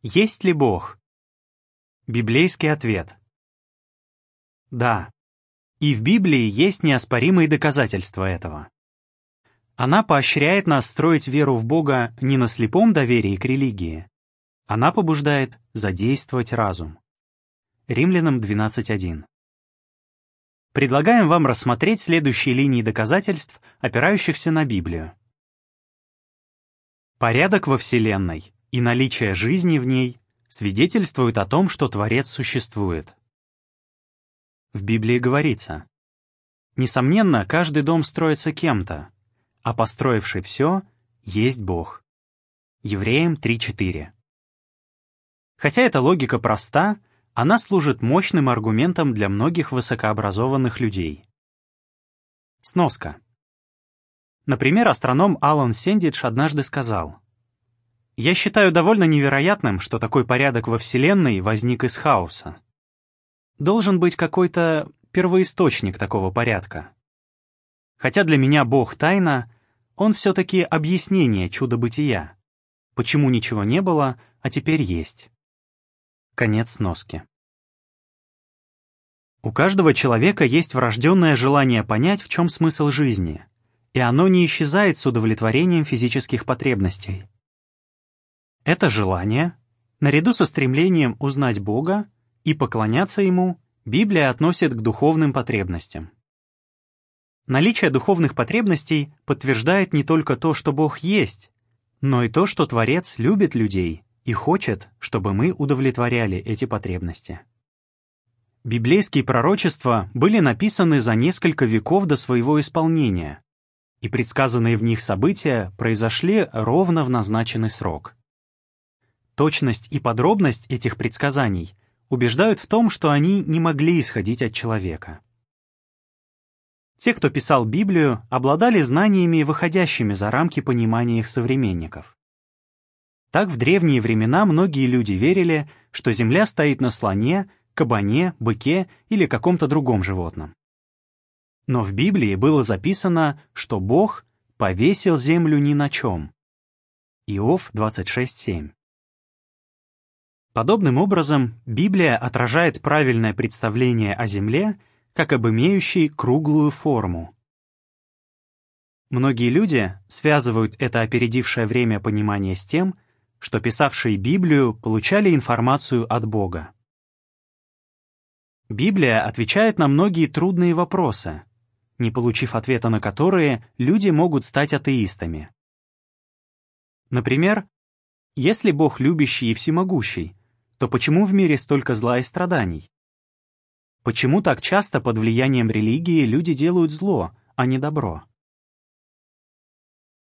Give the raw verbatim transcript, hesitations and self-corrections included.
Есть ли Бог? Библейский ответ. Да. И в Библии есть неоспоримые доказательства этого. Она поощряет нас строить веру в Бога не на слепом доверии к религии. Она побуждает задействовать разум. Римлянам двенадцать один. Предлагаем вам рассмотреть следующие линии доказательств, опирающихся на Библию. Порядок во Вселенной и наличие жизни в ней свидетельствуют о том, что Творец существует. В Библии говорится: «Несомненно, каждый дом строится кем-то, а построивший все есть Бог». Евреям три четыре. Хотя эта логика проста, она служит мощным аргументом для многих высокообразованных людей. Сноска. Например, астроном Алан Сендидж однажды сказал: «Я считаю довольно невероятным, что такой порядок во Вселенной возник из хаоса. Должен быть какой-то первоисточник такого порядка. Хотя для меня Бог тайна, он все-таки объяснение чуда-бытия. Почему ничего не было, а теперь есть». Конец сноски. У каждого человека есть врожденное желание понять, в чем смысл жизни, и оно не исчезает с удовлетворением физических потребностей. Это желание, наряду со стремлением узнать Бога и поклоняться Ему, Библия относит к духовным потребностям. Наличие духовных потребностей подтверждает не только то, что Бог есть, но и то, что Творец любит людей и хочет, чтобы мы удовлетворяли эти потребности. Библейские пророчества были написаны за несколько веков до своего исполнения, и предсказанные в них события произошли ровно в назначенный срок. Точность и подробность этих предсказаний убеждают в том, что они не могли исходить от человека. Те, кто писал Библию, обладали знаниями, выходящими за рамки понимания их современников. Так в древние времена многие люди верили, что Земля стоит на слоне, кабане, быке или каком-то другом животном. Но в Библии было записано, что Бог повесил землю ни на чем. Иов двадцать шесть семь. Подобным образом, Библия отражает правильное представление о Земле как об имеющей круглую форму. Многие люди связывают это опередившее время понимание с тем, что писавшие Библию получали информацию от Бога. Библия отвечает на многие трудные вопросы, не получив ответа на которые, люди могут стать атеистами. Например, если Бог любящий и всемогущий, то почему в мире столько зла и страданий? Почему так часто под влиянием религии люди делают зло, а не добро?